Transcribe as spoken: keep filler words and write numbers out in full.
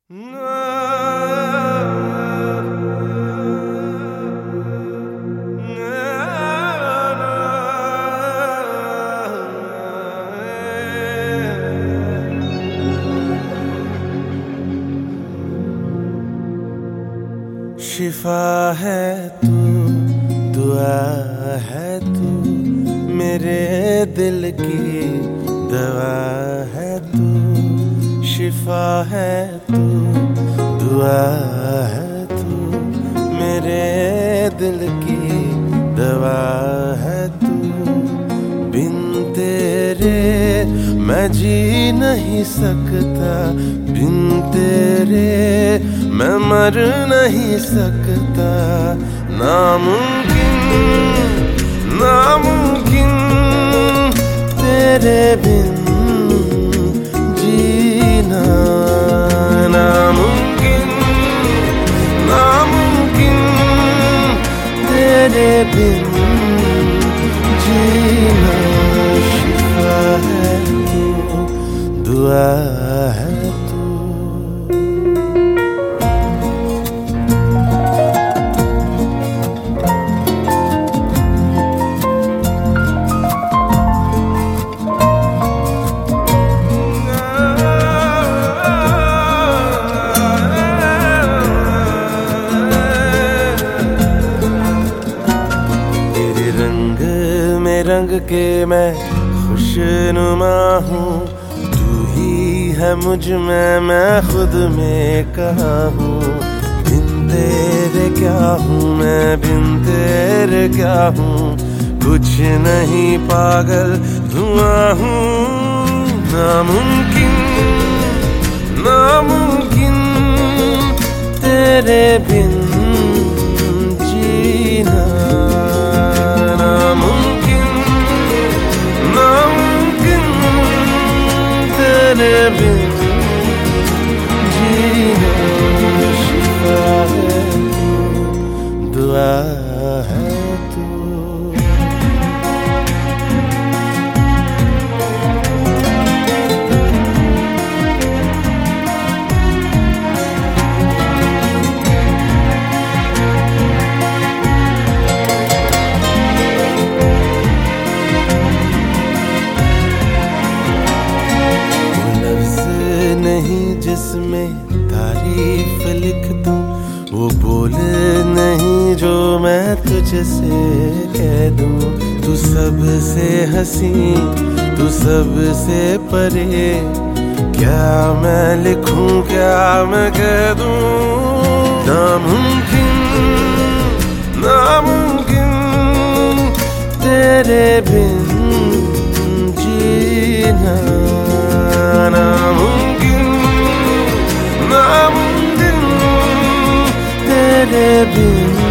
शिफा है तू, दुआ है तू, मेरे दिल की दवा है तू। शिफा है तू, दुआ है तू, मेरे दिल की दवा है तू। बिन तेरे मैं जी नहीं सकता, बिन तेरे मैं मर नहीं सकता। नामुमकिन नामुमकिन तेरे बिन जीना। नामुमकिन नामुमकिन तेरे बिन जीना। शिफा है तू, दुआ है तू। रंग के मैं खुशनुमा हूँ, तू ही है मुझ में, मैं खुद में कहा हूँ। बिन तेरे क्या हूँ मैं, बिन तेरे क्या हूँ, कुछ नहीं पागल धुआं हूँ। नामुमकिन नामुमकिन तेरे बिन जीना। तेरे बिन जीना। शिफा है तू, दुआ है तू। जिसमें तारीफ लिख दूं, वो बोल नहीं जो मैं तुझसे कह दूं। तू सबसे हंसी, तू सबसे परे, क्या मैं लिखूं क्या मैं कह दूं। नामुमकिन नामुमकिन तेरे बिन जीना। नामुमकिन नामुमकिन तेरे बिन